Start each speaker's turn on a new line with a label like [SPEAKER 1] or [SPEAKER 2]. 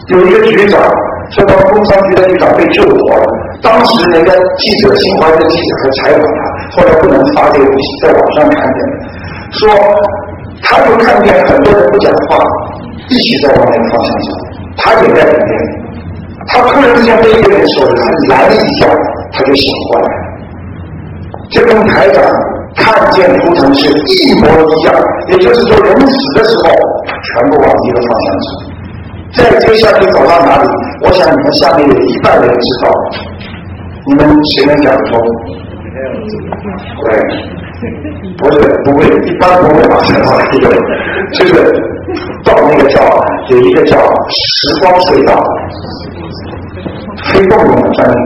[SPEAKER 1] 有一个局长说到工商局的局长被救活了，当时那个记者新华的记者还采访他，后来不能发这个东西，在网上看见，说他就看见很多人不讲话，一起在往那个方向走，他也在里面。他突然之间被一个人手拦了一下，他就醒过来了。这跟台长看见图腾是一模一样，也就是说人死的时候全部往一个方向走。再接下去走到哪里，我想你们下面有一半人知道，你们谁能讲得通？对，不会，一般不会马上到一个，就是到那个有一个叫时光隧道，非共用的专用